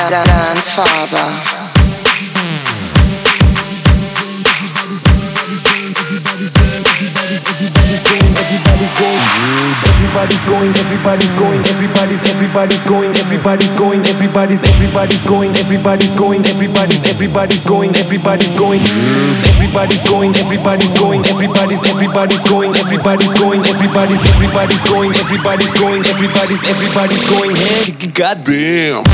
Dan Faber. Everybody's going, everybody's going, everybody's going, everybody's going, everybody's going, everybody's going, everybody's going, everybody's going, everybody's going, everybody's going, everybody's going, everybody's going, everybody's going, everybody's going, hey, goddamn.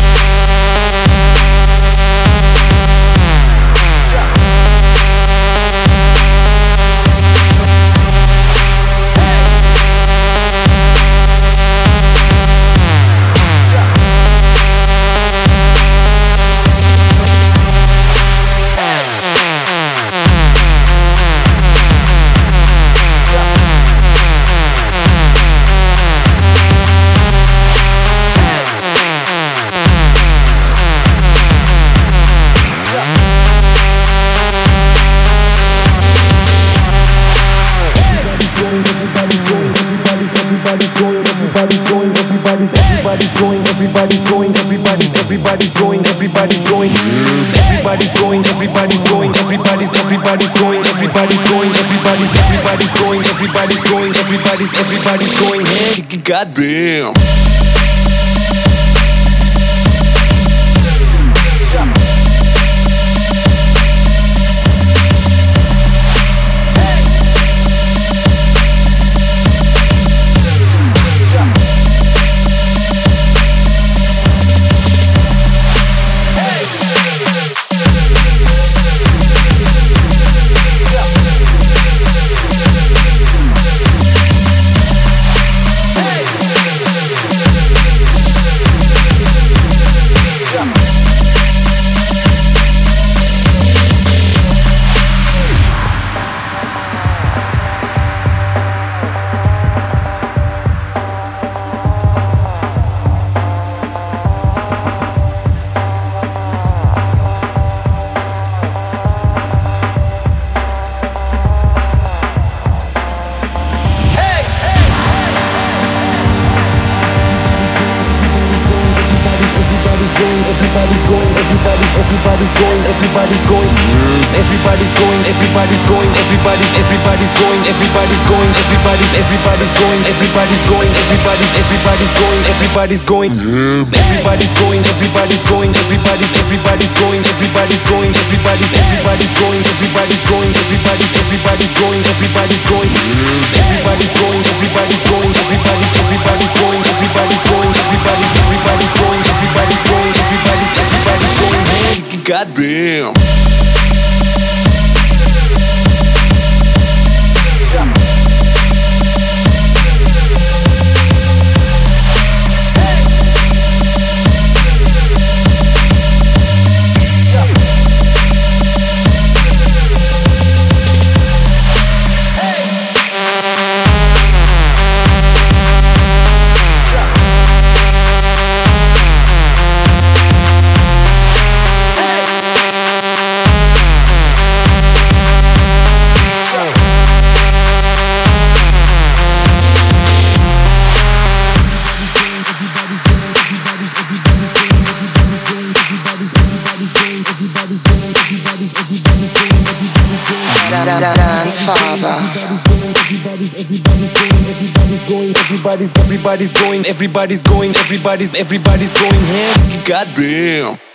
Everybody's going, hey, goddamn. Everybody's going, everybody's going, everybody's going, everybody's going, everybody's going, everybody's going, everybody's going, everybody's going, everybody's going, everybody's going, everybody's going, everybody's going, everybody's going, everybody's going, everybody's going, hey, goddamn. Dan Faber. Everybody's going, everybody's going, hey, goddamn.